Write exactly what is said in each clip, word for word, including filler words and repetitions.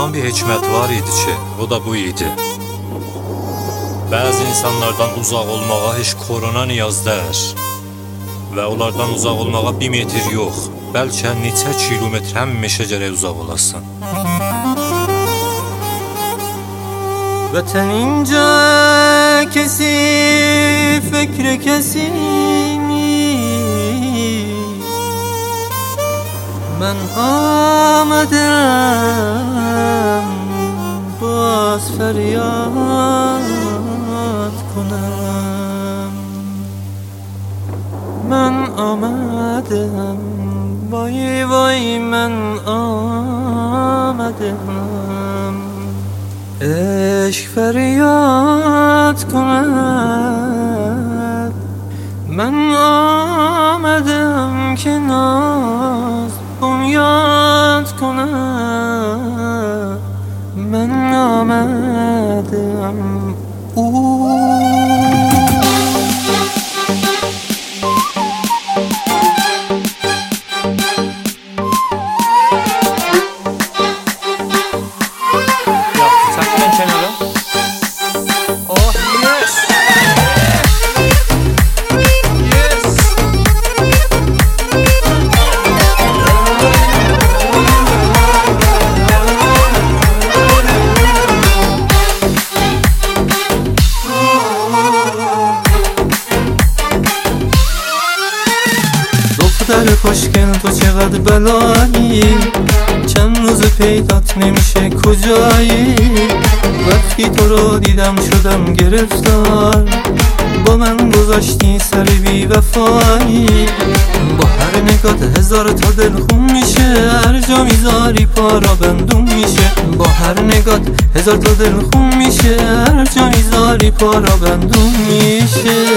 Allah'ın bir hikmeti var idi ki, o da bu idi. Bəzi insanlardan uzaq olmağa heç korona niyaz dər və onlardan uzaq olmağa bir metr yox, bəlkə neçə kilometr həmişə gərək uzaq olasın. Vətən incə kesif, fikri kesimi mən amadəm bas feryat کنم من آمدم وای وای من آمدم عشق فریاد کند من آمدم که ناز بنیاد کند من آمدم او دختر خوشگل تو چقدر بلایی چند روز پیدات نمیشه کجایی وقتی تو رو دیدم شدم گرفتار با من گذاشتی سر بی وفایی با هر نگات هزار تا دل خون میشه هر جا میذاری پارا بندون میشه با هر نگات هزار تا دل خون میشه هر جا میذاری پارا بندون میشه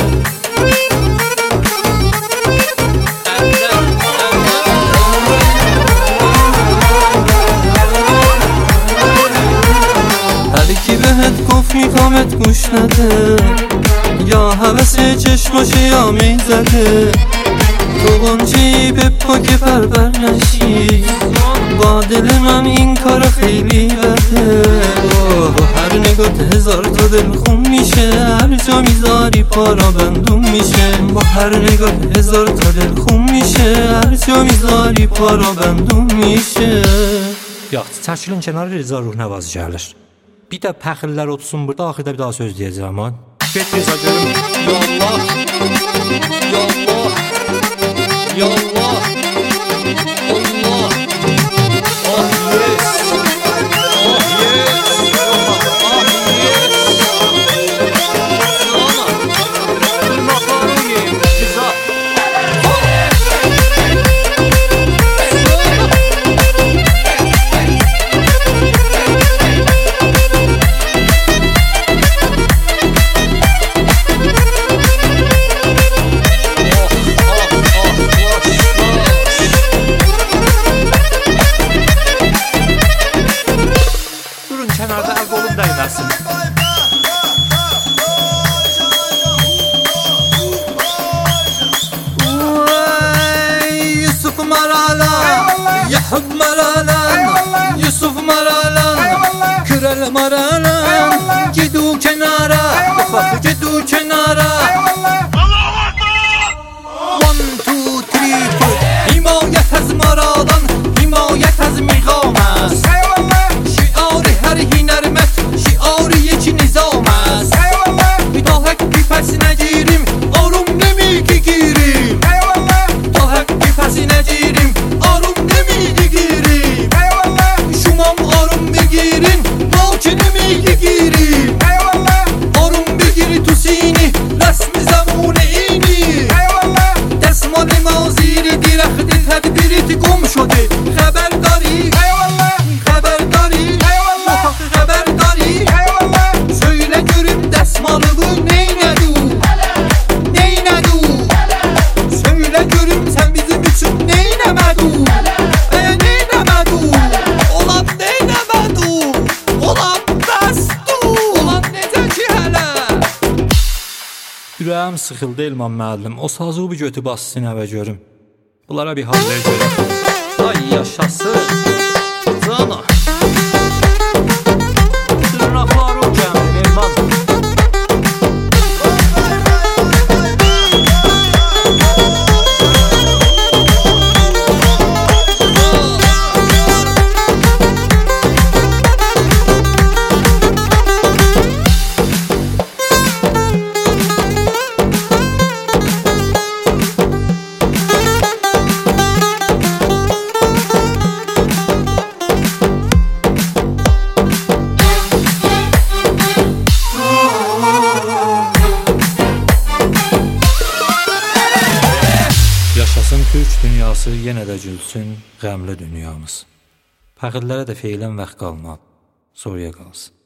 گفت میخوامت گوش نده یا حوث چشماشه یا میزده تو غنچه‌ای به پا که پربر نشی با دل من این کار خیلی بده با هر نگات هزار تا دل خون میشه هر جا میذاری پارا بندون میشه با هر نگات هزار تا دل خون میشه هر جا میذاری پارا بندون میشه. Yaxşı, çəkilin kənara, Rza Ruhnəvaz gəlir. Bir də pəxillər otursun burada, axırda bir daha söz deyəcəm aman. Get Rza görüm. Yallah. Yallah. Yallah. Allah. Ah yes. Ah yes. Ah yes. Sana. Tırnaklarını yiyeyim. Rza. Kənarda əl qolum dəyməsin. Yusuf Marala Yahub Marala Yusuf Marala Kürel Marala Gidu kenara Ufak gidu kenara One, two, three, four Himayet az Maralan Himayet az Miqamas شعاری هر هنرمت شعاری یکی نظام است تا حق بی پس نگیریم آروم نمیگی گیریم تا حق بی پس نگیریم آروم نمیگی گیریم شما آروم بگیرین ما که نمیگی گیریم آروم بگیری تو سینی رسم زمون اینی دستمال ما زیر درخت تدبیریت گم شده خبر داری خبر داری خبر داری söyle görüm desmalımı neynedü neynedü söyle görüm sen bizim için neynemedü e neynemedü olan neynemedü olan bəsdu olan necə ki hələ. Ürəyim sıxıldı Elman müəllim, o sazı bir götü bassın əvə görüm. Bunlara bir hal ver görüm. Ay yaşasın cana. Yaşasın Türk dünyası, yenə də gülsün qəmli dünyamız. Fəxirlərə də feylən vaxt qalmadı, soruya qalsın.